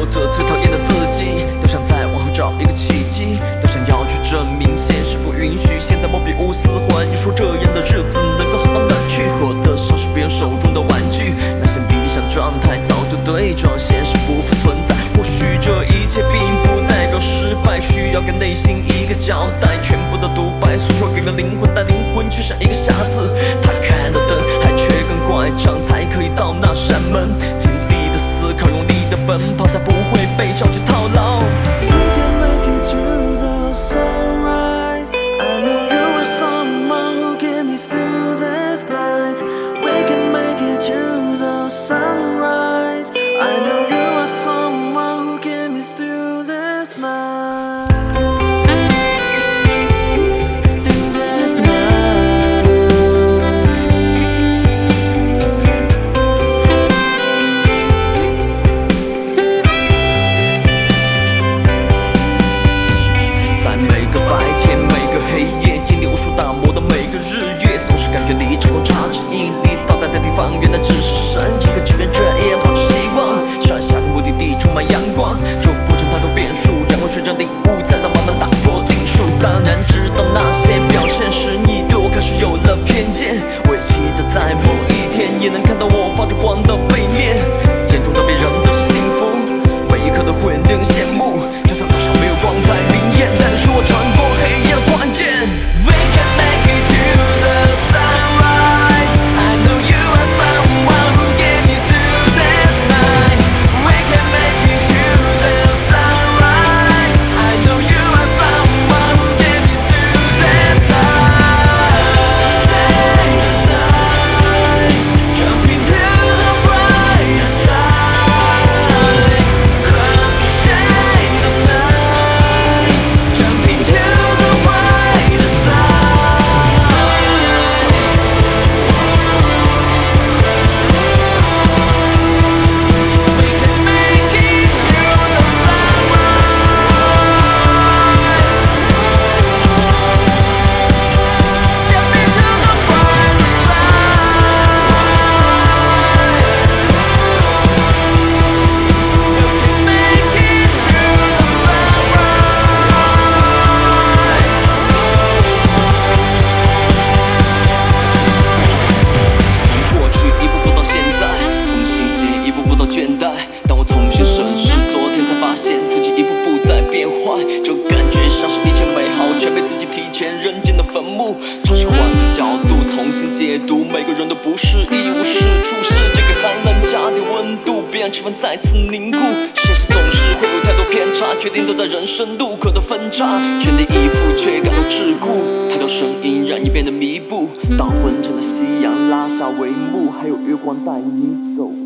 着最讨厌的自己，都想在往后找一个契机，都想要去证明现实不允许。现在莫比乌斯环，你说这样的日子能够好到哪去？活得像是别人手中的玩具，那些理想状态早就对撞，现实不复存在。或许这一切并不代表失败，需要给内心一个交代。全部的独白诉说给个灵魂，但灵魂却像一个瞎子，他开了灯，还缺根拐杖才可以到那扇门。尽力的思考，用力的奔跑，才不会被着急套牢。 We can make it to the sunrise. I know you are someone who get me through this night. We can make it to the sunrise. I know you are someone who get me through this night. Through this night. 在每个白天，每个黑夜，经历无数大魔的每个日月，总是感觉离成功差之一厘。到达的地方，原来只是神迹，可即便这样，保持希望，希望下个目的地充满阳光。这过程太多变数，然后随着领悟，才能慢慢打破定数。当然知道那些表现是你对我开始有了偏见，我也期待在某一天，也能看到我发着光的背面。眼中的别人都是幸福，每一刻都会令人羡慕。就算路上没有光彩明艳，但是我穿过黑夜的关键。We can make it to the sunrise. I know you are someone who get me through this night. We can make it to the sunrise. I know you are someone who get me through this night. So shade the night, jumping to the brighter side. Cross the shade of night, jumping to the brighter side. We can make it to the sunrise, jumping to the brighter side. We can make it to the sunrise. 从过去一步步到现在，从新鲜一步步到倦怠。当我重新审视昨天，才发现自己一步步在变坏。这感觉像是一切美好全被自己提前扔进了坟墓。尝试换个角度重新解读，每个人都不是一无是处。世界给寒冷加点温度，别让气氛再次凝固。现实总是会有太多偏差，决定都在人生路口的分岔。全力以赴却感到桎梏，太多声音让你变得迷步。当昏沉的夕阳拉下帷幕，还有月光带你走。